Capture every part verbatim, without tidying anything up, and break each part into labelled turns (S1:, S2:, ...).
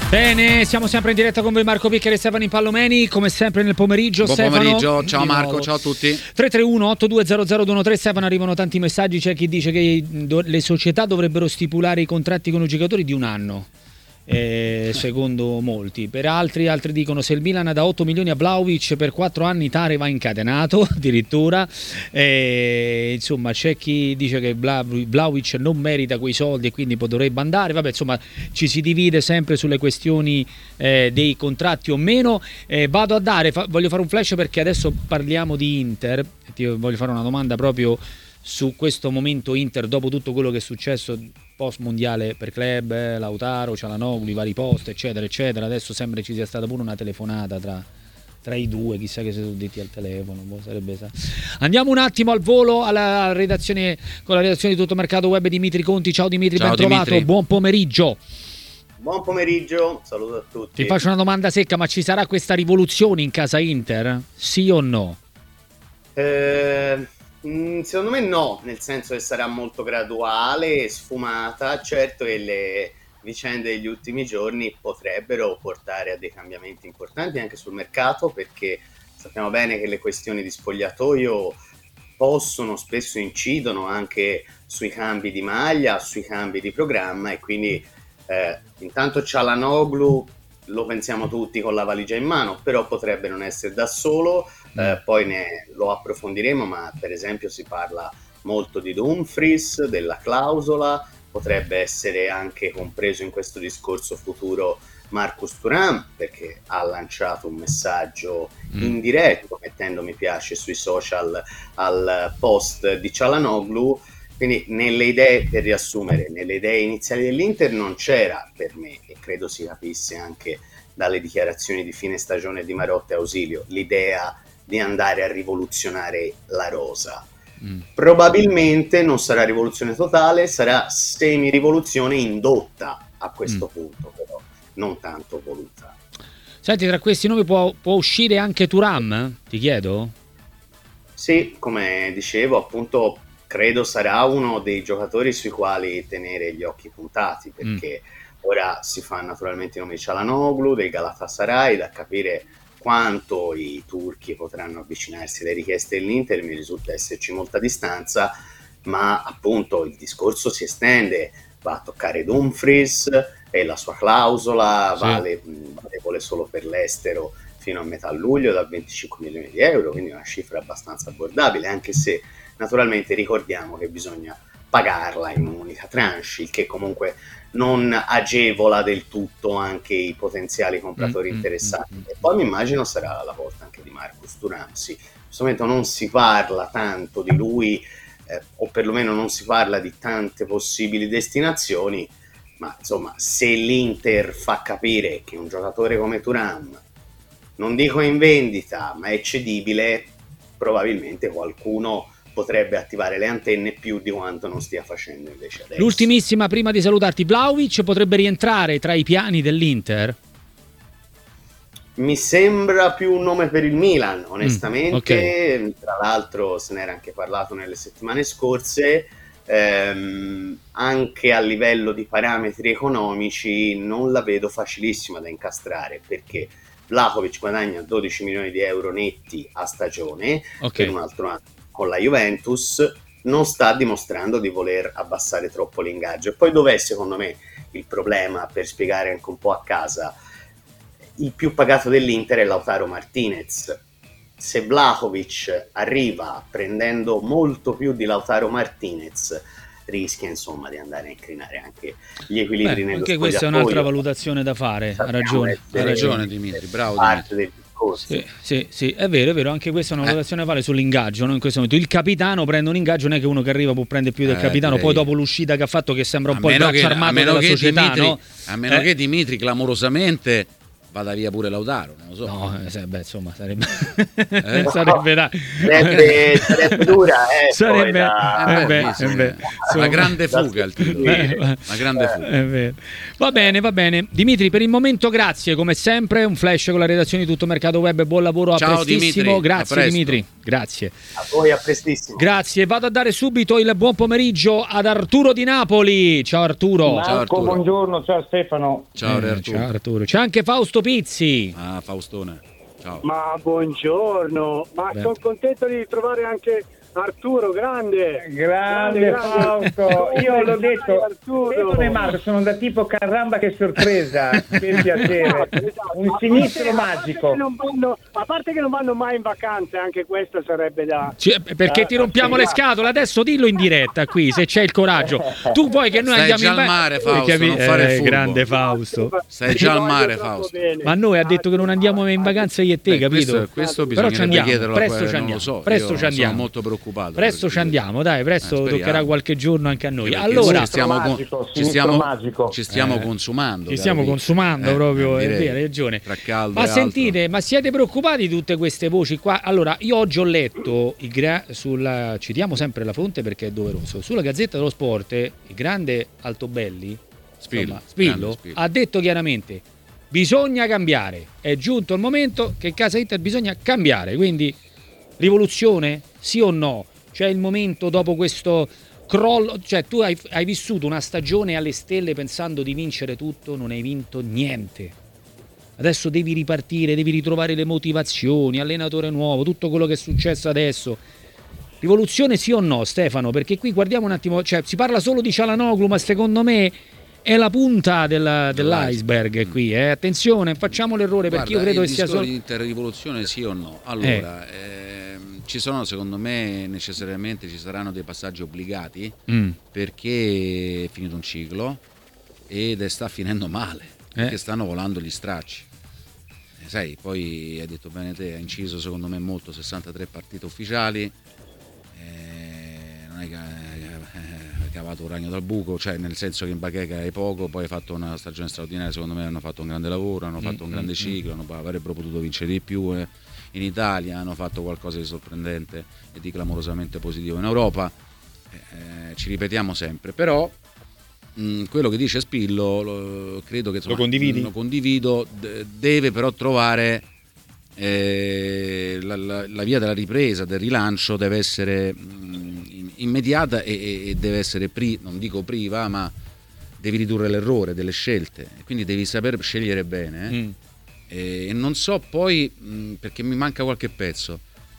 S1: Bene, siamo sempre in diretta con voi, Marco Piccheri e Stefano Impallomeni, come sempre nel pomeriggio.
S2: Buon
S1: Stefano,
S2: pomeriggio, ciao Marco, ciao a tutti.
S1: tre tre uno otto due zero zero due uno tre, Stefano, arrivano tanti messaggi, c'è chi dice che le società dovrebbero stipulare i contratti con i giocatori di un anno. Eh, secondo molti, per altri altri dicono se il Milan dà otto milioni a Vlahovic per quattro anni Tare va incatenato addirittura. Eh, insomma c'è chi dice che Vlahovic non merita quei soldi e quindi dovrebbe andare. Vabbè, insomma ci si divide sempre sulle questioni eh, dei contratti o meno. Eh, vado a dare fa, voglio fare un flash perché adesso parliamo di Inter, ti voglio fare una domanda proprio su questo momento Inter dopo tutto quello che è successo post mondiale per club, eh, Lautaro, Çalhanoğlu, i vari post eccetera eccetera. Adesso sembra ci sia stata pure una telefonata tra, tra i due, chissà che si sono detti al telefono, boh, sarebbe sa. Andiamo un attimo al volo alla redazione con la redazione di Tutto Mercato Web, Dimitri Conti. Ciao Dimitri,
S2: ciao,
S1: ben trovato,
S2: Dimitri.
S1: Buon pomeriggio.
S3: Buon pomeriggio, saluto a tutti.
S1: Ti faccio una domanda secca, ma ci sarà questa rivoluzione in casa Inter? Sì o no?
S3: Eh... Secondo me no, nel senso che sarà molto graduale, sfumata. Certo che le vicende degli ultimi giorni potrebbero portare a dei cambiamenti importanti anche sul mercato, perché sappiamo bene che le questioni di spogliatoio possono, spesso incidono anche sui cambi di maglia, sui cambi di programma, e quindi eh, intanto Çalhanoğlu lo pensiamo tutti con la valigia in mano, però potrebbe non essere da solo. Eh, poi ne, lo approfondiremo, ma per esempio si parla molto di Dumfries, della clausola, potrebbe essere anche compreso in questo discorso futuro Marcus Thuram, perché ha lanciato un messaggio mm. indiretto mettendo mi piace sui social al post di Çalhanoğlu. Quindi nelle idee, per riassumere, nelle idee iniziali dell'Inter non c'era, per me, e credo si capisse anche dalle dichiarazioni di fine stagione di Marotta e Ausilio, l'idea di andare a rivoluzionare la rosa. Mm. Probabilmente non sarà rivoluzione totale, sarà semi-rivoluzione indotta a questo mm. punto, però non tanto voluta.
S1: Senti, tra questi nomi può, può uscire anche Thuram? Ti chiedo?
S3: Sì, come dicevo, appunto, credo sarà uno dei giocatori sui quali tenere gli occhi puntati, perché mm. ora si fa naturalmente i nomi di Çalhanoğlu, del Galatasaray, da capire quanto i turchi potranno avvicinarsi alle richieste dell'Inter. Mi risulta esserci molta distanza, ma appunto il discorso si estende, va a toccare Dumfries e la sua clausola, sì. vale, valevole solo per l'estero fino a metà luglio da venticinque milioni di euro, quindi una cifra abbastanza abbordabile, anche se naturalmente ricordiamo che bisogna pagarla in un'unica tranche, il che comunque non agevola del tutto anche i potenziali compratori mm, interessati. Mm, mm, e poi mi immagino sarà la volta anche di Marcus Thuram. Sì, in questo momento non si parla tanto di lui, eh, o perlomeno non si parla di tante possibili destinazioni, ma insomma, se l'Inter fa capire che un giocatore come Thuram, non dico in vendita, ma è cedibile, probabilmente qualcuno potrebbe attivare le antenne più di quanto non stia facendo invece adesso.
S1: L'ultimissima prima di salutarti, Vlahovic potrebbe rientrare tra i piani dell'Inter?
S3: Mi sembra più un nome per il Milan, onestamente. Mm, okay. Tra l'altro se n'era anche parlato nelle settimane scorse, ehm, anche a livello di parametri economici non la vedo facilissima da incastrare, perché Vlahovic guadagna dodici milioni di euro netti a stagione, okay, per un altro anno con la Juventus, non sta dimostrando di voler abbassare troppo l'ingaggio. E poi dov'è secondo me il problema, per spiegare anche un po' a casa? Il più pagato dell'Inter è Lautaro Martinez. Se Vlahovic arriva prendendo molto più di Lautaro Martinez, rischia insomma di andare a incrinare anche gli equilibri. Beh, nello
S1: anche questa è un'altra valutazione da fare. Ha ragione, ha ragione Dimitri, bravo Dimitri. Sì, sì, sì, è vero, è vero, anche questa è una valutazione eh. vale sull'ingaggio, no? In questo momento il capitano prende un ingaggio, non è che uno che arriva può prendere più del eh, capitano, direi. Poi dopo l'uscita che ha fatto, che sembra un a po' il braccio che, armato della società,
S2: Dimitri,
S1: no?
S2: A meno eh. che Dimitri clamorosamente vada via pure Lautaro, non lo so.
S1: No, eh, beh, insomma, sarebbe
S2: eh?
S1: sarebbe, da...
S3: sarebbe, sarebbe dura, eh,
S1: sarebbe
S3: da...
S1: eh, beh, eh, beh,
S2: una grande fuga il titolo.
S1: Eh,
S2: una grande fuga.
S1: È vero. Va bene, va bene. Dimitri, per il momento grazie, come sempre, un flash con la redazione di Tutto Mercato Web, buon lavoro, a
S2: Ciao,
S1: prestissimo.
S2: Dimitri,
S1: Grazie
S2: a
S1: Dimitri, grazie.
S3: A voi, a prestissimo.
S1: Grazie, vado a dare subito il buon pomeriggio ad Arturo di Napoli. Ciao Arturo.
S4: Marco,
S2: ciao Arturo.
S4: Buongiorno, ciao Stefano.
S2: Ciao,
S1: Eh,
S2: Arturo.
S1: ciao Arturo. C'è anche Fausto Pizzi.
S2: Ah, Faustone. Ciao.
S5: Ma buongiorno, ma
S1: Beh.
S5: sono contento di trovare anche Arturo, grande.
S4: Grande Fausto, io l'ho detto, Stefano e Marco sono da tipo caramba che sorpresa, che piacere, un sinistro magico.
S5: Non vanno, a parte che non vanno mai in vacanza, anche questo sarebbe da...
S1: Cioè, perché ti rompiamo le scatole? Adesso dillo in diretta qui, se c'è il coraggio. Tu vuoi che noi
S2: Stai
S1: andiamo
S2: già
S1: in
S2: al mare, Fausto,
S1: Capi-
S2: non fare il
S1: eh,
S2: furbo.
S1: grande Fausto.
S2: Stai già al mare, Fausto.
S1: Ma noi ha detto che non andiamo in vacanza io e te,
S2: Beh,
S1: capito?
S2: questo, questo
S1: Però ci
S2: bisognerebbe
S1: andiamo,
S2: chiederlo a
S1: presto
S2: quello,
S1: ci
S2: non
S1: andiamo,
S2: lo so.
S1: presto
S2: Io
S1: ci andiamo.
S2: sono molto preoccupato.
S1: Presto
S2: perché-
S1: ci andiamo, dai, presto
S2: Eh, speriamo.
S1: toccherà qualche giorno anche a noi.
S2: Perché
S1: Allora,
S2: ci stiamo, con-
S4: magico,
S2: ci
S4: sinistro
S2: stiamo,
S4: magico.
S2: ci stiamo
S1: Eh,
S2: consumando.
S1: ci stiamo
S2: caro
S1: consumando
S2: Vic.
S1: proprio,
S2: eh,
S1: è
S2: direi.
S1: vero, hai ragione.
S2: Tra caldo
S1: Ma
S2: e
S1: sentite,
S2: altro.
S1: ma siete preoccupati di tutte queste voci qua? Allora, io oggi ho letto, il gra- sulla, citiamo sempre la fonte perché è doveroso, sulla Gazzetta dello Sport, il grande Altobelli,
S2: Spillo,
S1: insomma, Spillo,
S2: grande Spillo.
S1: ha detto chiaramente, bisogna cambiare, è giunto il momento che in casa Inter bisogna cambiare, quindi rivoluzione, sì o no? C'è il momento dopo questo crollo, cioè tu hai, hai vissuto una stagione alle stelle pensando di vincere tutto, non hai vinto niente. Adesso devi ripartire, devi ritrovare le motivazioni, allenatore nuovo, tutto quello che è successo adesso. Rivoluzione sì o no, Stefano? Perché qui guardiamo un attimo, cioè si parla solo di Çalhanoğlu, ma secondo me è la punta del- dell'iceberg qui, eh. Attenzione, facciamo l'errore perché io
S2: Guarda,
S1: credo
S2: il
S1: che sia
S2: discorso
S1: solo...
S2: di interrivoluzione sì o no? Allora, ehm, ci sono secondo me necessariamente ci saranno dei passaggi obbligati
S1: Mm.
S2: perché è finito un ciclo ed è, sta finendo male, perché
S1: Eh.
S2: stanno volando gli stracci. Eh, sai, poi hai detto bene te, ha inciso secondo me molto, sessantatré partite ufficiali, eh, non è che hai cavato un ragno dal buco, cioè nel senso che in bacheca hai poco, poi hai fatto una stagione straordinaria, secondo me hanno fatto un grande lavoro, hanno fatto un grande ciclo, hanno, avrebbero potuto vincere di più eh. in Italia, hanno fatto qualcosa di sorprendente e di clamorosamente positivo in Europa, eh, ci ripetiamo sempre, però mh, quello che dice Spillo lo, credo che insomma,
S1: Lo condividi?
S2: lo condivido, d- deve però trovare eh, la, la, la via della ripresa, del rilancio deve essere mh, immediata e, e deve essere pri, non dico priva, ma devi ridurre l'errore delle scelte, quindi devi saper scegliere bene eh?
S1: Mm.
S2: E non so poi mh, perché mi manca qualche pezzo,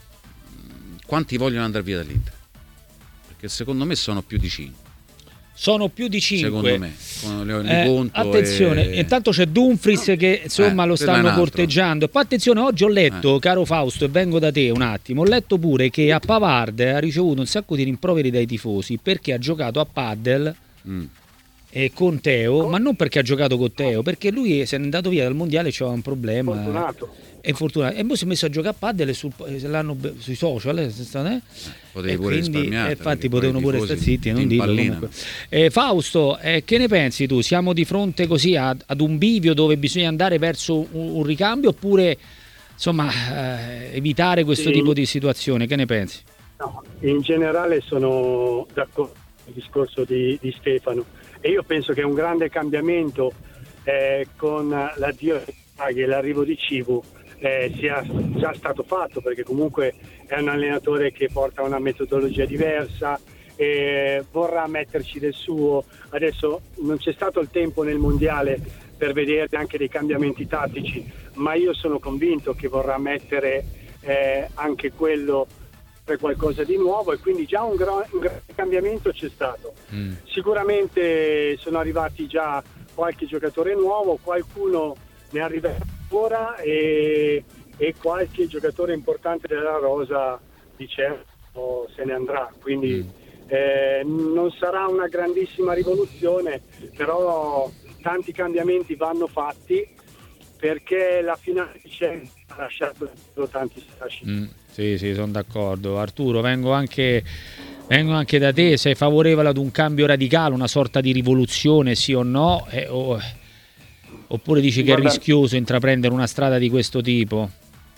S2: mh, quanti vogliono andare via dall'Inter, perché secondo me sono più di cinque.
S1: Sono più di cinque.
S2: Secondo me, con Leone
S1: Eh,
S2: di Conto
S1: attenzione,
S2: e...
S1: intanto c'è Dumfries che insomma
S2: Eh,
S1: lo
S2: quello è
S1: stanno
S2: un altro.
S1: corteggiando. E poi attenzione, oggi ho letto,
S2: Eh.
S1: caro Fausto, e vengo da te un attimo, ho letto pure che a Pavard ha ricevuto un sacco di rimproveri dai tifosi perché ha giocato a paddle
S2: Mm.
S1: e con Teo, ma non perché ha giocato con Teo, perché lui se n'è andato via dal mondiale, c'era un problema.
S5: Fortunato.
S1: È fortunato. E poi si è messo a giocare a paddle sul, se l'hanno be- sui social, eh, se sta- eh?
S2: Potevi
S1: E
S2: pure
S1: quindi,
S2: risparmiare,
S1: eh, infatti
S2: perché poi
S1: potevano
S2: i
S1: pure
S2: tifosi
S1: stare zitti,
S2: ti
S1: non dirlo
S2: impallinano.
S1: comunque. Eh, Fausto, eh, che ne pensi tu? Siamo di fronte così a- ad un bivio dove bisogna andare verso un, un ricambio oppure insomma eh, evitare questo
S5: Sì.
S1: tipo di situazione? Che ne pensi?
S5: No, in generale sono d'accordo con il discorso di, di Stefano e io penso che un grande cambiamento eh, con l'addio di Draghi e l'arrivo di Civu eh, sia già stato fatto, perché comunque è un allenatore che porta una metodologia diversa e vorrà metterci del suo. Adesso non c'è stato il tempo nel mondiale per vedere anche dei cambiamenti tattici, ma io sono convinto che vorrà mettere eh, anche quello per qualcosa di nuovo e quindi già un, gra- un grande cambiamento c'è stato.
S1: Mm.
S5: Sicuramente sono arrivati già qualche giocatore nuovo, qualcuno ne arriva ora e, e qualche giocatore importante della rosa di certo se ne andrà, quindi
S1: Mm.
S5: eh, non sarà una grandissima rivoluzione, però tanti cambiamenti vanno fatti perché la finale c'è, ha lasciato tanti strascichi.
S1: Mm, sì, sì, sono d'accordo. Arturo, vengo anche, vengo anche da te, sei favorevole ad un cambio radicale, una sorta di rivoluzione, sì o no? Eh, oh, Oppure dici che
S6: Guarda,
S1: è rischioso intraprendere una strada di questo tipo?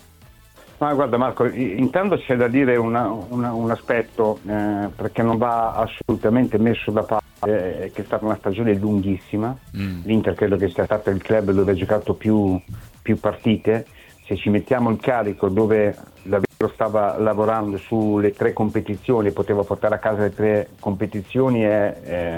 S6: Ma guarda Marco, intanto c'è da dire una, una, un aspetto, eh, perché non va assolutamente messo da parte, eh, che è stata una stagione lunghissima. Mm. L'Inter credo che sia stato il club dove ha giocato più, più partite. Se ci mettiamo il carico dove davvero stava lavorando sulle tre competizioni, poteva portare a casa le tre competizioni e,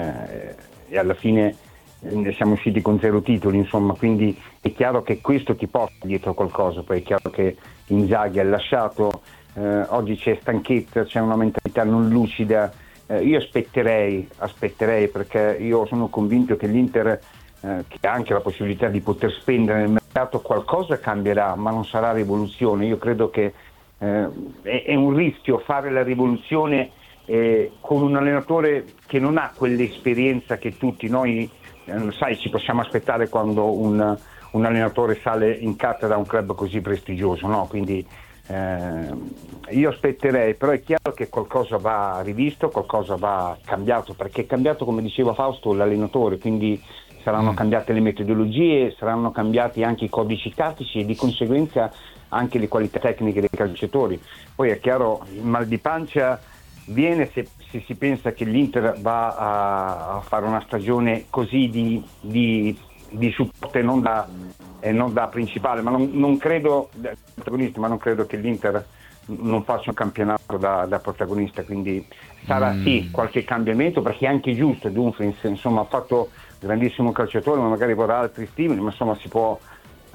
S6: e, e alla fine ne siamo usciti con zero titoli, insomma, quindi è chiaro che questo ti porta dietro qualcosa. Poi è chiaro che Inzaghi ha lasciato, eh, oggi c'è stanchezza, c'è una mentalità non lucida. Eh, io aspetterei, aspetterei perché io sono convinto che l'Inter, eh, che ha anche la possibilità di poter spendere nel mercato, qualcosa cambierà, ma non sarà rivoluzione. Io credo che eh, è, è un rischio fare la rivoluzione eh, con un allenatore che non ha quell'esperienza che tutti noi, eh, sai, ci possiamo aspettare quando un un allenatore sale in cattedra a un club così prestigioso, no? Quindi eh, io aspetterei, però è chiaro che qualcosa va rivisto, qualcosa va cambiato, perché è cambiato, come diceva Fausto, l'allenatore, quindi saranno mm. cambiate le metodologie, saranno cambiati anche i codici tattici e di conseguenza anche le qualità tecniche dei calciatori. Poi è chiaro, il mal di pancia viene se, se si pensa che l'Inter va a, a fare una stagione così di, di di supporto e non da, eh, non da principale, ma non, non credo da protagonista, ma non credo che l'Inter non faccia un campionato da, da protagonista, quindi sarà mm. sì qualche cambiamento, perché è anche giusto. Dumfries insomma ha fatto grandissimo calciatore, ma magari vorrà altri stimoli, ma insomma si può eh,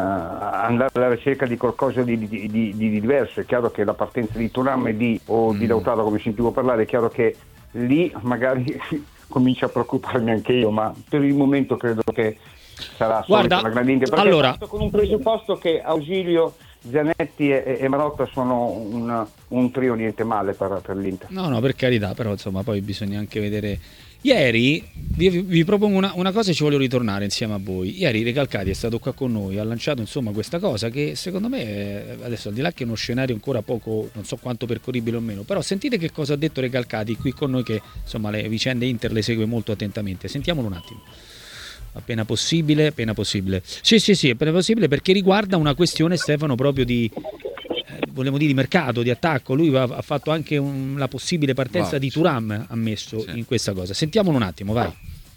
S6: andare alla ricerca di qualcosa di, di, di, di diverso. È chiaro che la partenza di Thuram e di, o di Lautaro, come sentivo parlare, è chiaro che lì magari comincio a preoccuparmi anche io, ma per il momento credo che sarà
S1: Guarda,
S6: una grande Inter, perché
S1: allora,
S6: con un presupposto che Ausilio, Zanetti e, e Marotta sono un, un trio niente male per, per l'Inter.
S1: No, no, per carità, però insomma poi bisogna anche vedere. Ieri vi, vi propongo una, una cosa e ci voglio ritornare insieme a voi. Ieri Recalcati è stato qua con noi, ha lanciato insomma questa cosa che secondo me è, adesso al di là che è uno scenario ancora poco, non so quanto percorribile o meno, però sentite che cosa ha detto Recalcati qui con noi, che insomma le vicende Inter le segue molto attentamente. Sentiamolo un attimo. Appena possibile, appena possibile. Sì, sì, sì, appena possibile, perché riguarda una questione, Stefano, proprio di vogliamo dire di mercato, di attacco. Lui ha fatto anche un, la possibile partenza wow, di Thuram, ha messo sì. in questa cosa. Sentiamolo un attimo, vai.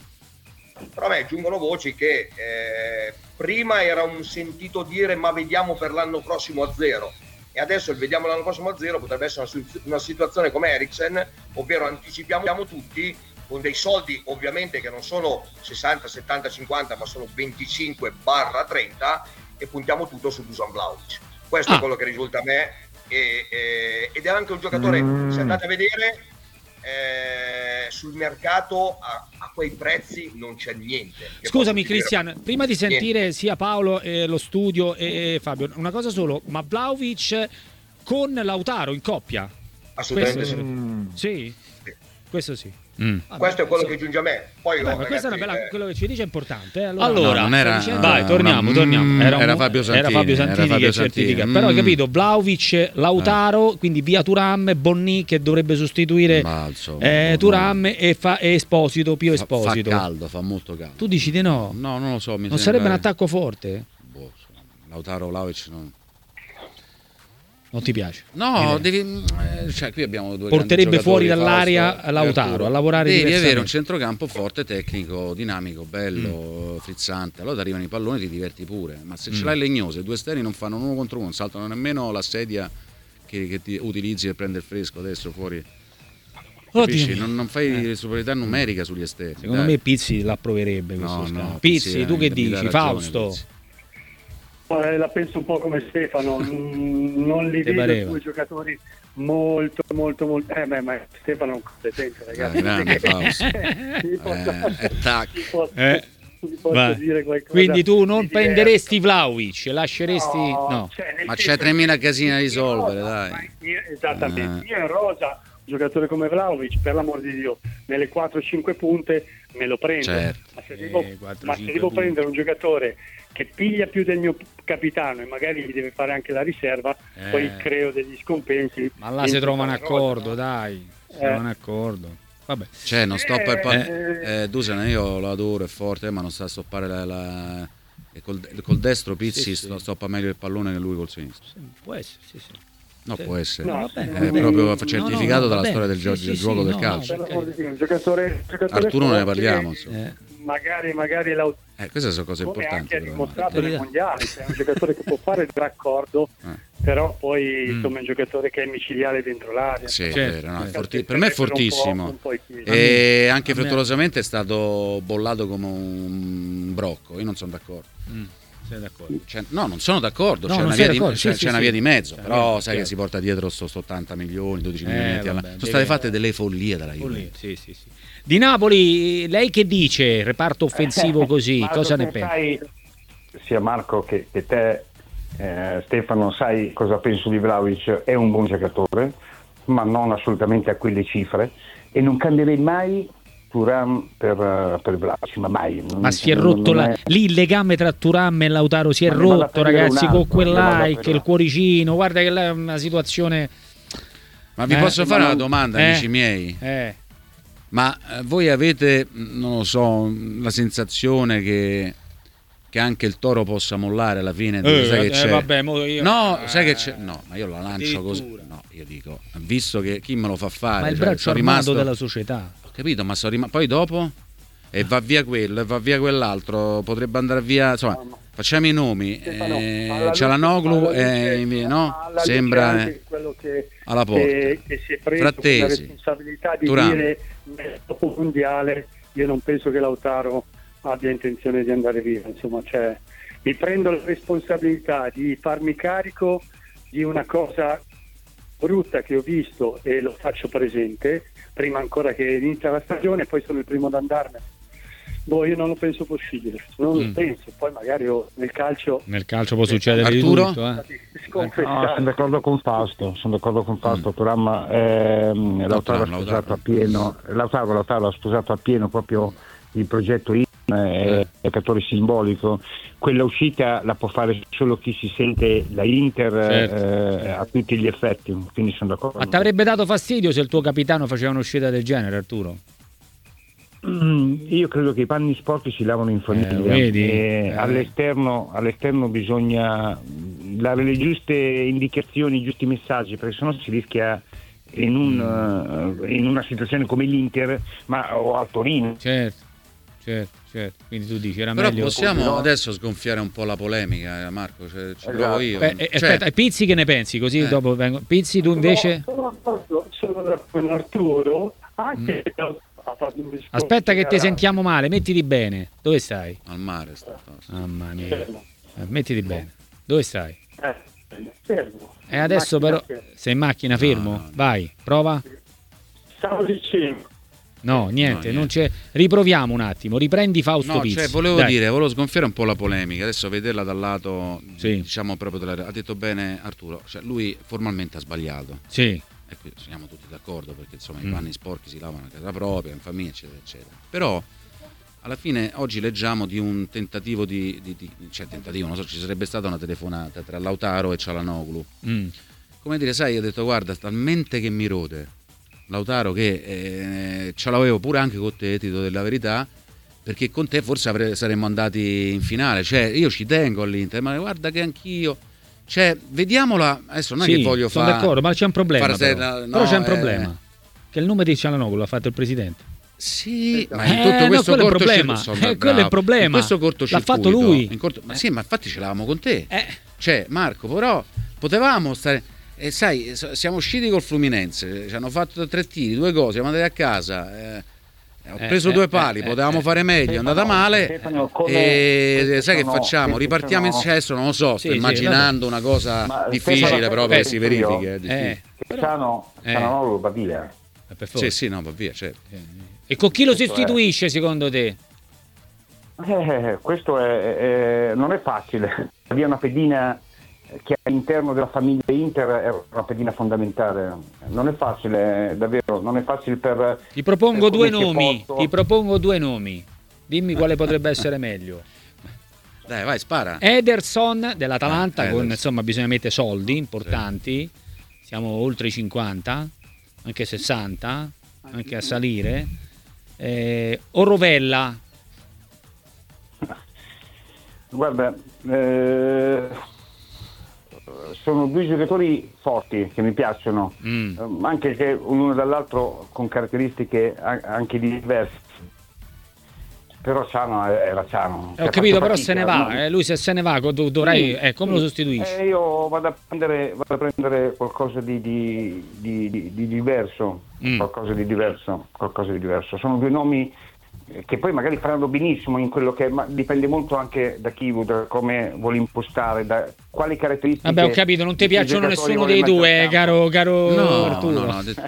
S7: Però a me giungono voci che eh, prima era un sentito dire ma vediamo per l'anno prossimo a zero, e adesso il vediamo l'anno prossimo a zero potrebbe essere una, una situazione come Eriksen, ovvero anticipiamo tutti con dei soldi ovviamente che non sono sessanta, settanta, cinquanta, ma sono venticinque trenta, e puntiamo tutto su Dusan Vlahovic. Questo ah. è quello che risulta a me, e, e, ed è anche un giocatore, mm. se andate a vedere eh, sul mercato a, a quei prezzi non c'è niente.
S1: Scusami Cristian, prima di sentire niente. sia Paolo, eh, lo studio e, e Fabio, una cosa solo, ma Vlahovic con Lautaro in coppia?
S7: Assolutamente
S1: questo,
S7: sì.
S1: Mm. sì. sì. Questo sì.
S7: Mm. Vabbè, questo è quello so. che giunge a me. Poi
S1: Vabbè,
S7: oh, ragazzi,
S1: questa è una bella, eh... quello che ci dice è importante. Eh? Allora,
S2: allora no, non era,
S1: vai, torniamo, torniamo. Era,
S2: era
S1: un,
S2: Fabio Santini,
S1: era Fabio Santini
S2: era Fabio
S1: che
S2: Santini.
S1: certifica.
S2: Mm.
S1: Però hai capito, Vlahovic, Lautaro, eh. quindi via Thuram, Bonni che dovrebbe sostituire Ma, insomma, eh, Thuram no. e, fa, e Esposito, Pio Esposito.
S2: Fa, fa caldo, fa molto caldo.
S1: Tu dici di no?
S2: No, non lo so. Mi
S1: non
S2: sembra...
S1: sarebbe un attacco forte?
S2: Boh, Lautaro, Vlahovic non...
S1: Non ti piace?
S2: No, devi, eh, cioè qui abbiamo due
S1: porterebbe fuori dall'area Fausto, Lautaro a lavorare
S2: devi avere un centrocampo forte, tecnico, dinamico, bello, mm. frizzante. Allora ti arrivano i palloni, ti diverti pure. Ma se mm. ce l'hai Legnoso e due esterni non fanno uno contro uno, non saltano nemmeno la sedia che, che ti utilizzi per prendere il fresco adesso fuori. Non, non fai eh. superiorità numerica sugli esterni.
S1: Secondo
S2: dai.
S1: me Pizzi l'approverebbe.
S2: No, no,
S1: Pizzi,
S2: Pizzi,
S1: tu che
S2: eh,
S1: dici,
S2: ragione,
S1: Fausto?
S2: Pizzi.
S5: Eh, la penso un po' come Stefano, non li vedo due giocatori molto molto molto eh beh, ma Stefano è un competente, ragazzi.
S2: Ah, grande Fausto.
S5: eh,
S2: tac.
S5: Posso, eh. posso dire qualcosa.
S1: Quindi tu non prenderesti Vlahovic, lasceresti
S5: no,
S1: no.
S5: Cioè,
S2: ma c'è tremila casini da risolvere, dai.
S5: Io, esattamente, eh. io in rosa un giocatore come Vlahovic, per l'amor di Dio, nelle quattro cinque punte me lo prendo,
S2: certo.
S5: ma se devo, eh, ma se devo prendere un giocatore che piglia più del mio capitano e magari gli deve fare anche la riserva, eh. poi creo degli scompensi.
S1: Ma là si trova un accordo, rosa, dai, si eh. trova un accordo. Vabbè.
S2: Cioè non stoppa il pallone. Eh, eh, Dusan io lo adoro, è forte, ma non sta a stoppare la, la, E col, col destro Pizzi
S1: Sì, sì.
S2: stoppa meglio il pallone che lui col sinistro.
S1: Sì, può essere, sì, sì.
S2: No,
S1: Sì.
S2: può essere.
S4: No,
S2: è
S4: vabbè,
S2: proprio
S1: no,
S2: certificato
S1: no,
S2: dalla
S1: va
S2: storia
S1: bene.
S2: del, gio-
S1: Sì,
S2: del
S1: sì,
S2: gioco
S1: sì,
S2: del
S1: no,
S2: calcio.
S1: no,
S4: Per l'amor di Dio, un giocatore, un giocatore
S2: Arturo ne
S4: forte,
S2: parliamo, insomma.
S1: Eh.
S4: magari, magari l'auto
S2: Eh, queste sono cose
S4: come
S2: importanti.
S4: anche ha
S2: però.
S4: dimostrato
S1: no.
S4: nei mondiali, cioè è un giocatore che può fare il raccordo,
S2: Eh.
S4: però poi
S1: Mm.
S4: insomma è un giocatore che è micidiale dentro l'area.
S2: Sì, è
S1: Certo,
S2: vero, no, è
S1: certo.
S2: forti- per me è fortissimo.
S4: Un po', un po' i chili.
S2: E anche
S1: a me-
S2: frettolosamente è stato bollato come un brocco. Io non sono d'accordo.
S1: Mm, sei d'accordo?
S2: Cioè, no, non sono d'accordo.
S1: No,
S2: c'è
S1: non
S2: una,
S1: sei
S2: via di,
S1: d'accordo,
S2: c'è,
S1: sì,
S2: c'è
S1: sì,
S2: una
S1: sì.
S2: via di mezzo,
S1: Cioè,
S2: però
S1: chiaro.
S2: sai che si porta dietro sto, sto ottanta milioni, dodici
S1: Eh,
S2: milioni. di
S1: vabbè,
S2: Sono
S1: deve-
S2: state fatte delle follie dalla Juve.
S1: Follia, sì, sì, sì. Di Napoli, lei che dice? Reparto offensivo così,
S6: Marco,
S1: cosa
S6: tu
S1: ne pensa?
S6: sai, sia Marco che, che te, eh, Stefano, sai cosa penso di Vlahovic? È un buon giocatore, ma non assolutamente a quelle cifre, e non cambierei mai Thuram per, uh, per Vlahovic, ma mai.
S1: Ma si è
S6: non-
S1: rotto
S6: non
S1: la-
S6: è-
S1: lì il legame tra Thuram e Lautaro si è
S6: Ma ne vado a
S1: rotto,
S6: prendere
S1: ragazzi,
S6: un
S1: con
S6: altro,
S1: quel
S6: ne vado a
S1: like,
S6: prendere-
S1: il cuoricino. Guarda che là è una situazione.
S2: Ma vi
S1: Eh,
S2: posso
S6: ma
S2: fare
S6: non-
S2: una domanda,
S1: eh.
S2: amici miei?
S1: Eh,
S2: Ma eh, voi avete, mh, non lo so, la sensazione che, che anche il Toro possa mollare alla fine?
S1: Eh,
S2: sai che
S1: eh,
S2: c'è?
S1: vabbè, mo io-
S2: No,
S1: eh,
S2: sai che c'è? No, ma io la lancio così.
S1: addirittura.
S2: No, io dico, visto che chi me lo fa fare?
S1: ma il
S2: Cioè,
S1: braccio
S2: sono
S1: armato
S2: rimasto,
S1: della società.
S2: ho capito, ma sono rimasto. Poi dopo? E va via quello, e va via quell'altro, potrebbe andare via, insomma, facciamo i nomi.
S4: Stefano,
S2: Eh,
S4: alla
S2: c'è la
S4: luce-
S2: Noglu,
S4: alla
S2: eh,
S4: luce-
S2: no?
S4: alla luce
S2: Sembra
S4: anche
S2: eh,
S4: quello che,
S2: alla porta.
S4: che, che si è preso
S2: Frattesi,
S4: con la responsabilità di
S2: Thuram.
S4: dire nel dopo mondiale. Io non penso che Lautaro abbia intenzione di andare via, insomma, cioè, mi prendo la responsabilità di farmi carico di una cosa brutta che ho visto e lo faccio presente prima ancora che inizia la stagione, e poi sono il primo ad andarmene. Boh, io non lo penso possibile, non
S1: Mm.
S4: lo penso, poi magari oh, nel calcio
S1: Nel calcio può succedere di
S2: Arturo?
S1: tutto. Eh.
S6: No,
S4: sconfessato.
S6: sono d'accordo con Fausto, sono d'accordo con Fausto. Thuram, ehm, Lautaro ha
S2: Thuram,
S6: sposato
S2: Lautaro.
S6: a pieno, Lautaro, Lautaro ha sposato a pieno proprio il progetto I M, è giocatore simbolico. Quella uscita la può fare solo chi si sente la Inter,
S1: Certo,
S6: eh, a tutti gli effetti, quindi sono d'accordo.
S1: Ma ti avrebbe dato fastidio se il tuo capitano faceva un'uscita del genere, Arturo?
S6: Mm, Io credo che i panni sporchi si lavano in famiglia.
S1: Eh, vedi?
S6: E
S1: Eh.
S6: all'esterno, all'esterno bisogna dare le giuste indicazioni, i giusti messaggi, perché sennò si rischia in, un, eh, in una situazione come l'Inter, ma o a Torino.
S1: Certo, certo, certo. Quindi tu dici era
S2: Però
S1: meglio.
S2: possiamo
S6: no?
S2: adesso sgonfiare un po' la polemica, eh, Marco, cioè, ci
S6: Esatto.
S2: provo io.
S1: Beh, eh,
S2: Cioè,
S1: aspetta, e Pizzi che ne pensi? Così
S2: Eh.
S1: dopo vengo. Pizzi, tu invece?
S4: Sono d'accordo, sono d'accordo con Arturo, anche ha fatto un discorso
S1: Aspetta che ti
S4: chiaro.
S1: sentiamo male, mettiti bene. Dove stai?
S2: al mare sta cosa.
S1: Mamma mia.
S4: Fermo.
S1: Eh, mettiti bene. Dove stai?
S4: Eh, fermo.
S1: E adesso però
S4: Macchina ferma.
S1: sei in macchina fermo?
S2: No, no, no.
S1: Vai, prova.
S4: Stavo dicendo,
S1: No, niente,
S2: No,
S1: non
S2: niente.
S1: c'è. Riproviamo un attimo, riprendi Fausto
S2: No,
S1: Pizzi.
S2: cioè, volevo
S1: Dai.
S2: dire, volevo sgonfiare un po' la polemica, adesso vederla dal lato,
S1: Sì.
S2: diciamo proprio della... Ha detto bene Arturo, cioè lui formalmente ha sbagliato,
S1: Sì.
S2: e qui siamo tutti d'accordo perché insomma
S1: Mm.
S2: i panni sporchi si lavano a casa propria, in famiglia, eccetera, eccetera. Però alla fine oggi leggiamo di un tentativo di, di, di cioè tentativo, non so, ci sarebbe stata una telefonata tra Lautaro e Cialanoglu.
S1: Mm.
S2: Come dire, sai, io ho detto guarda, talmente che mi rode Lautaro che eh, ce l'avevo pure anche con te, ti do della verità, perché con te forse avre- saremmo andati in finale, cioè io ci tengo all'Inter, ma guarda che anch'io, cioè vediamola, adesso non è
S1: Sì,
S2: che voglio
S1: sono
S2: fare...
S1: d'accordo, ma c'è un problema.
S2: fare-
S1: Però,
S2: no,
S1: Però c'è un
S2: eh,
S1: problema. Che il nome di Cialanoglu l'ha fatto il presidente.
S2: Sì, ma
S1: Eh,
S2: in tutto
S1: no,
S2: questo
S1: quello è il
S2: cortocircuito
S1: problema.
S2: sono
S1: Eh, quello è il
S2: bravo.
S1: problema.
S2: In questo
S1: L'ha
S2: cortocircuito
S1: fatto lui.
S2: in corto- ma
S1: Eh.
S2: sì, ma infatti ce l'avevamo con te.
S1: Eh.
S2: Cioè, Marco, però potevamo stare. E sai, so- siamo usciti col Fluminense, ci hanno fatto tre tiri, due cose, siamo andati a casa. eh, ho
S1: Eh,
S2: preso
S1: eh,
S2: due pali,
S1: eh,
S2: potevamo
S1: eh,
S2: fare meglio, è andata
S6: Stefano,
S2: male.
S6: Stefano, come-
S2: E sai che
S6: Stefano,
S2: facciamo? Ripartiamo in
S6: Stefano-
S2: cesso, non lo so, sto
S1: Sì, sì,
S2: immaginando una cosa
S6: Ma
S2: difficile
S6: Stefano,
S2: proprio che
S6: penso
S2: si
S6: io.
S2: verifichi. È difficile.
S1: Eh,
S6: Ciano,
S1: Eh.
S6: Cialanoglu va via.
S1: eh, per forza.
S2: Sì, sì, no, va via, certo.
S1: E con chi lo
S6: Questo è-
S1: sostituisce secondo te?
S6: Eh, questo è, è- non è facile. Via una pedina che all'interno della famiglia Inter è una pedina fondamentale. Non è facile, davvero, non è facile per...
S1: Ti propongo
S6: per
S1: due
S6: come si è
S1: nomi.
S6: posto.
S1: Ti propongo due nomi. Dimmi quale potrebbe essere meglio.
S2: Dai, vai, spara.
S1: Ederson dell'Atalanta,
S2: Eh,
S1: con
S2: Ederson.
S1: insomma bisogna mettere soldi importanti. Siamo oltre i cinquanta, anche sessanta, anche a salire. Eh, o Rovella.
S6: Guarda, eh, sono due giocatori forti che mi piacciono, mm. eh, anche che l'uno dall'altro con caratteristiche anche diverse. Però Ciano era Ciano.
S1: Eh, ho capito, però se ne va, no? eh, lui se se ne va, tu dovrai, sì, eh, come sì. lo sostituisci?
S6: Eh, io vado a prendere, vado a prendere qualcosa di, di, di, di, di diverso, mm. qualcosa di diverso, qualcosa di diverso. Sono due nomi che poi magari faranno benissimo in quello che, ma dipende molto anche da chi, da come vuole impostare, da quali caratteristiche.
S1: Vabbè, ho capito, non ti piacciono nessuno dei due, caro, caro
S2: no,
S1: Arturo.
S2: No, no, ha detto,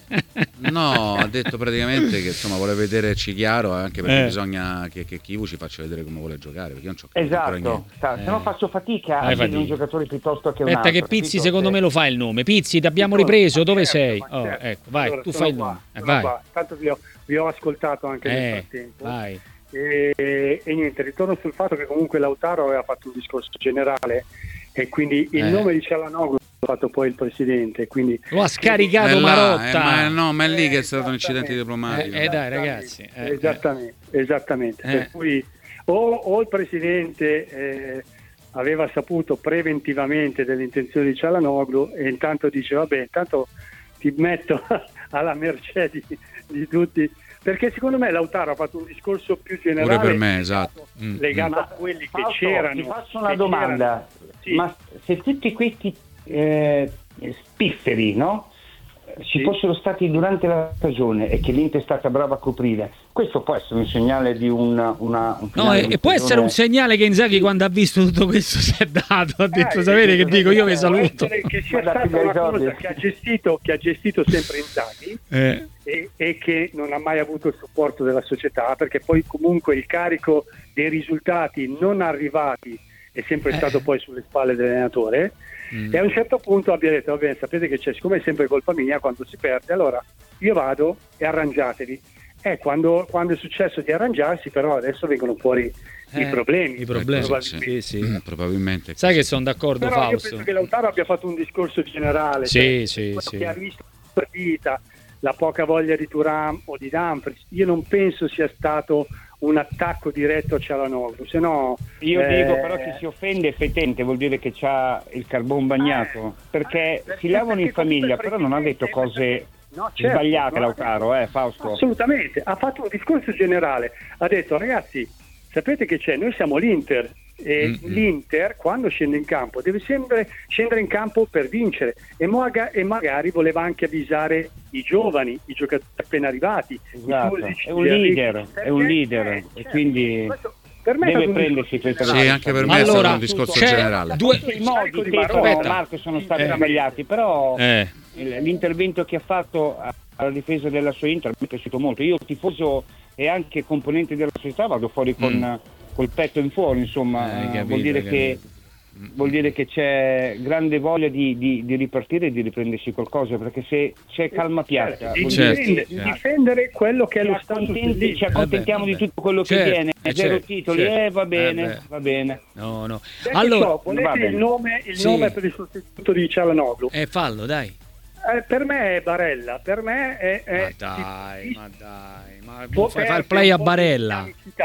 S2: no, ha detto praticamente che insomma vuole vederci chiaro, anche perché eh. bisogna che, che Chivu ci faccia vedere come vuole giocare, perché io non c'ho
S6: esatto, sta, eh. se no faccio fatica a vedere un giocatore piuttosto che un
S1: Aspetta
S6: altro.
S1: che Pizzi secondo me lo fa il nome. Pizzi, ti abbiamo ripreso, dove
S4: certo,
S1: sei?
S4: certo.
S1: Oh, ecco, vai,
S4: allora,
S1: tu fai il
S4: qua,
S1: nome. Eh, vai.
S4: Qua. Tanto vi ho, vi ho ascoltato anche
S1: eh,
S4: nel frattempo.
S1: Vai.
S4: E, e niente, ritorno sul fatto che comunque Lautaro aveva fatto un discorso generale e quindi il eh. nome di Cialanoglu l'ha fatto poi il presidente, quindi
S1: lo ha scaricato
S2: là,
S1: Marotta.
S2: Eh, ma no, ma è lì che è stato un incidente diplomatico.
S1: Eh, eh dai ragazzi. Eh,
S4: esattamente, esattamente.
S1: Eh.
S4: Per cui o, o il presidente eh, aveva saputo preventivamente delle intenzioni di Cialanoglu e intanto dice vabbè, intanto ti metto alla mercé di, di tutti. Perché secondo me Lautaro ha fatto un discorso più generale.
S2: Pure per me, esatto.
S4: Mm. Legato a quelli che
S6: Fausto,
S4: c'erano.
S6: Ti faccio una domanda. Sì. Ma se tutti questi eh, spifferi, no? Ci sì. fossero stati durante la stagione e che l'Inter è stata brava a coprire, questo può essere un segnale di una, una un
S1: no, e può essere un segnale che Inzaghi quando ha visto tutto questo si è dato, ha detto eh, sapete che dico, io vi saluto.
S4: Che sia stata una cosa che ha gestito, che ha gestito sempre Inzaghi eh. e, e che non ha mai avuto il supporto della società, perché poi comunque il carico dei risultati non arrivati è sempre eh. stato poi sulle spalle dell'allenatore. Mm. E a un certo punto abbia detto va bene, sapete che c'è, siccome è sempre colpa mia quando si perde, allora io vado e arrangiatevi. E quando, quando è successo di arrangiarsi, però adesso vengono fuori eh, i problemi.
S1: I problemi,
S2: probabilmente. Sì, sì. probabilmente.
S1: Sai che sono d'accordo,
S4: però
S1: Fausto.
S4: Io penso che Lautaro abbia fatto un discorso generale.
S1: Sì,
S4: cioè,
S1: sì, sì.
S4: Che ha visto la partita, la poca voglia di Thuram o di Dumfries. Io non penso sia stato un attacco diretto a Cialanoglu, se no
S6: io
S4: eh...
S6: dico però chi si offende è fetente, vuol dire che c'ha il carbon bagnato, eh, perché, eh, perché si lavano in famiglia, però non ha detto cose no, certo, sbagliate no, Lautaro, eh Fausto.
S4: Assolutamente, ha fatto un discorso generale, ha detto ragazzi, sapete che c'è, noi siamo l'Inter e mm-hmm. l'Inter quando scende in campo deve sempre scendere in campo per vincere e, maga- e magari voleva anche avvisare i giovani, i giocatori appena arrivati.
S6: Esatto. È un leader, è un leader eh, e quindi questo, per me deve prendersi questa
S2: sì, anche per me
S1: allora,
S2: è stato un discorso generale.
S6: Due i modi di Marco, Marco sono stati eh. sbagliati, però eh. l'intervento che ha fatto alla difesa della sua Inter mi è piaciuto molto. Io tifoso e anche componente della società vado fuori con mm. col petto in fuori, insomma, eh, capito, vuol dire che vuol dire che c'è grande voglia di, di, di ripartire e di riprendersi qualcosa, perché se c'è calma piatta
S4: certo,
S1: certo,
S4: difendere,
S1: certo.
S4: difendere quello che è lo stato,
S6: ci accontentiamo di tutto quello che
S1: certo,
S6: viene,
S1: certo,
S6: zero titoli,
S1: certo.
S6: eh va bene,
S1: eh
S6: va bene.
S1: No, no.
S4: Allora, so, volete il nome, il
S1: sì.
S4: nome per il sostituto di Cialanoglu?
S1: Eh, fallo, dai.
S4: Eh, per me è Barella, per me è, è
S1: ma dai, di, ma dai, ma
S4: può
S1: fai fare il play a Barella.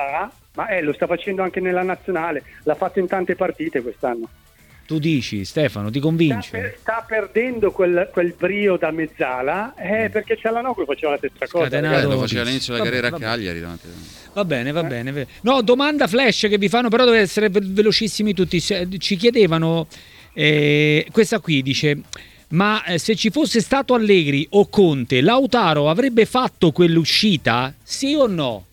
S4: Ma eh, lo sta facendo anche nella nazionale, l'ha fatto in tante partite quest'anno.
S1: Tu dici, Stefano, ti convince?
S4: Sta, per, sta perdendo quel, quel brio da mezzala eh, perché Cialanoglu faceva la stessa cosa.
S2: Lo faceva all'inizio della carriera a Cagliari.
S1: Va bene, va eh? bene. No, domanda flash che vi fanno, però deve essere velocissimi tutti. Ci chiedevano, eh, questa qui dice... Ma eh, se ci fosse stato Allegri o Conte, Lautaro avrebbe fatto quell'uscita? Sì o no?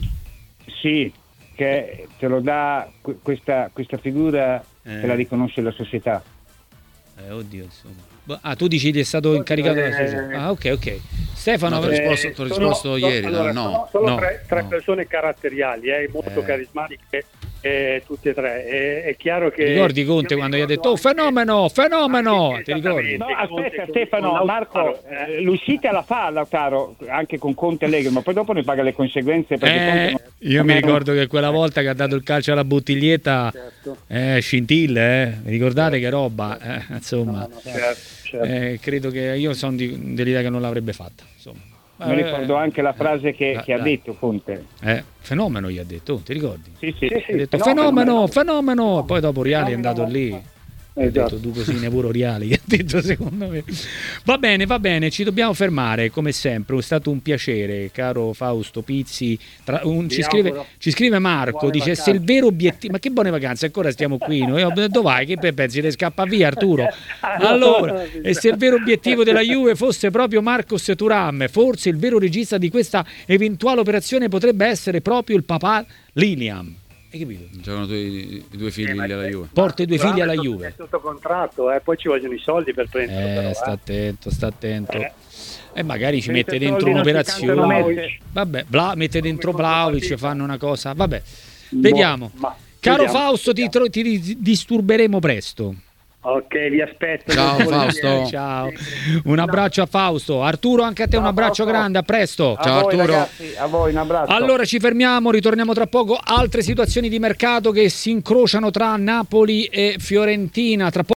S6: Sì, che te lo dà questa, questa figura eh. che la riconosce la società.
S1: Eh, oddio, insomma. Ah, tu dici che è stato incaricato dalla società. Ah, ok, ok. Stefano,
S2: ti ho risposto, eh, risposto
S4: sono,
S2: ieri.
S4: Allora,
S2: no,
S4: sono, sono
S2: no,
S4: tre, tre
S2: no.
S4: persone caratteriali, eh, molto eh. carismatiche. Eh, tutte e tre è, è chiaro che
S1: ti ricordi Conte quando gli ha detto oh, fenomeno fenomeno ti ricordi?
S6: No, aspetta Stefano, Marco eh, l'uscita la fa Lautaro anche con Conte Allegri, ma poi dopo ne paga le conseguenze perché
S1: eh,
S6: non...
S1: io mi ricordo che quella volta che ha dato il calcio alla bottiglietta certo. eh, scintille eh. Vi ricordate che roba eh, insomma no, no, certo, certo. Eh, credo che io sono di, dell'idea che non l'avrebbe fatta insomma.
S6: mi ricordo anche la frase che,
S1: eh,
S6: che ha
S1: dai.
S6: detto Conte.
S1: Eh, fenomeno gli ha detto, oh, ti ricordi?
S6: Sì, sì,
S1: Ha detto fenomeno, fenomeno, poi dopo Oriali è andato lì. Ha
S4: Esatto.
S1: detto tu così ne pure Oriali, ha detto secondo me. Va bene, va bene, ci dobbiamo fermare come sempre, è stato un piacere, caro Fausto Pizzi. Tra- un- ci, scrive, ci scrive Marco,
S4: Buone
S1: dice
S4: vacanze.
S1: se il vero obiettivo, ma che buone vacanze, ancora stiamo qui, noi, dove vai, che pe- pensi che scappa via Arturo? Allora, e se il vero obiettivo della Juve fosse proprio Marcos Thuram, forse il vero regista di questa eventuale operazione potrebbe essere proprio il papà Lilian. Hai capito?
S2: Giocano i, i due figli alla Juve.
S1: Porta i due figli alla
S4: È
S1: Juve.
S4: sotto contratto, eh, poi ci vogliono i soldi per prenderlo.
S1: Eh,
S4: però,
S1: sta
S4: eh.
S1: attento, sta attento.
S4: Eh.
S1: E magari ci
S6: Senza
S1: mette
S6: soldi
S1: dentro
S6: non si
S1: un'operazione.
S6: cantano messe.
S1: Vabbè, Bla, mette dentro
S4: Come
S1: Vlahovic,
S4: contropartita.
S1: fanno una cosa. Vabbè, vediamo.
S4: Ma-
S1: Caro
S4: vediamo,
S1: Fausto, ti,
S4: vediamo.
S1: tro- ti ri- disturberemo presto.
S4: Ok, vi aspetto.
S2: Ciao,
S4: Molto
S2: Fausto.
S4: volentieri.
S1: Ciao. Un abbraccio a Fausto. Arturo, anche a te un
S6: Ciao,
S1: abbraccio
S6: Fausto.
S1: grande, a presto.
S6: A
S2: Ciao,
S6: voi,
S2: Arturo.
S6: ragazzi, a voi un abbraccio.
S1: Allora ci fermiamo, ritorniamo tra poco. Altre situazioni di mercato che si incrociano tra Napoli e Fiorentina. Tra poco